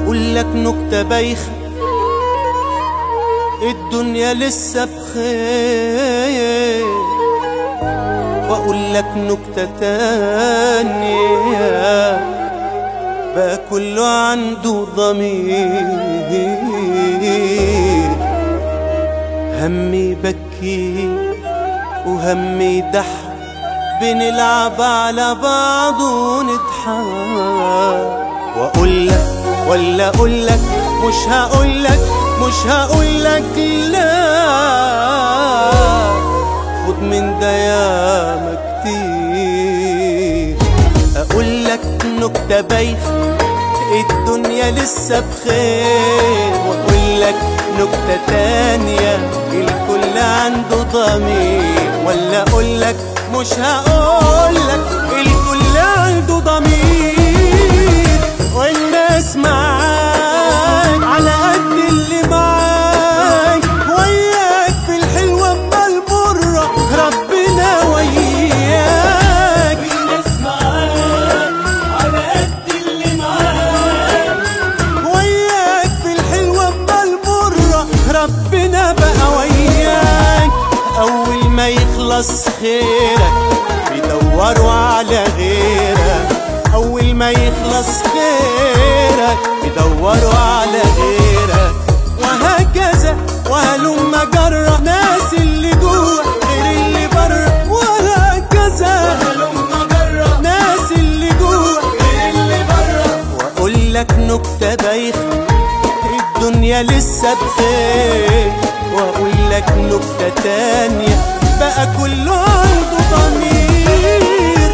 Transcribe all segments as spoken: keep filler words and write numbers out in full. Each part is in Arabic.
اقول لك نكتة بايخة، الدنيا لسه بخير، واقول لك نكتة تانية بقى كله عنده ضمير. همي بكي وهمي يضحك، بنلعب على بعض ونضحك. واقول لك ولا اقول لك، مش هقول لك مش هقول لك لا، خد من ده ياما كتير. اقول لك نكتة بايخة، الدنيا لسه بخير، واقول لك نكتة تانية الكل عنده ضمير. ولا اقول لك مش هقول لك، الكل عنده ضمير. والناس معاك على قد اللي معاك، وياك في الحلوة اما المرة ربنا وياك. والناس معاك على قد اللي معاك، وياك في الحلوة اما المرة ربنا بقى وياك. اول ما يخلص خيرك بيدوروا على غيرك، اول ما يخلص خيرك بيدوروا على غيرك. وهكذا وهلم جرى، ناس اللي جوه غير اللي بره. وهكذا هلم جرى، ناس اللي جوه غير اللي بره. واقول لك نكتة بايخة، الدنيا لسه بخير، واقول لك نكتة تانية بقى كله عنده ضمير.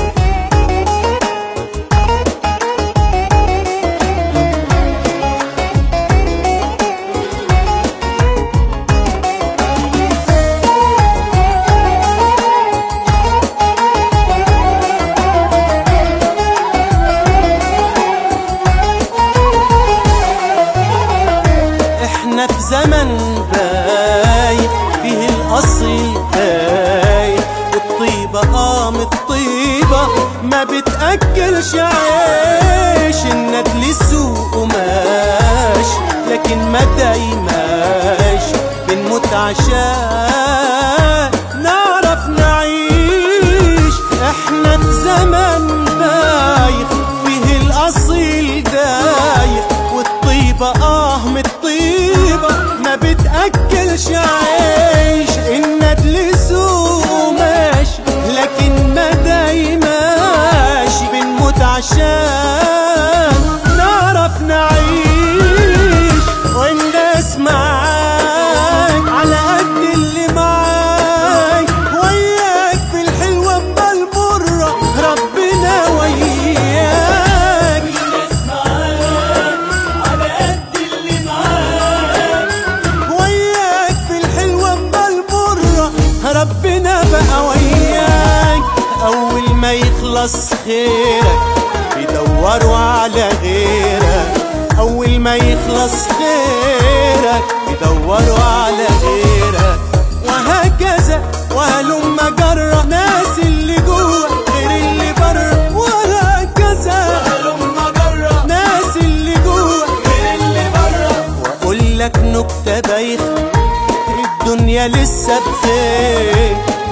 احنا في زمن بايخ فيه الاصيل تايه، والطيبة قام الطيبة ما بتأكلش عيش. الندل سوق وماش لكن ما دايماش، بنموت عشان نعرف نعيش. احنا في زمن بايخ فيه الاصيل دايخ، والطيبة اه من الطيبة ما بتأكلش عيش. الندل سوق ماشي لكن ما دايماش، بنموت عشان نعرف نعيش. والناس معاك على قد اللي معاك، وياك في الحلوة اما المرة ربنا وياك. والناس معاك على قد اللي معاك، وياك في الحلوة اما المرة ربنا بقى وياك. اول ما يخلص خيرك بيدوروا على غيرك، اول ما يخلص خيرك بيدوروا على غيرك. وهكذا وهلم جرى، ناس اللي جوه غير اللي بره. وهكذا هلم جرى، ناس اللي جوه غير اللي بره. واقول لك نكتة بايخة، الدنيا لسه بخير،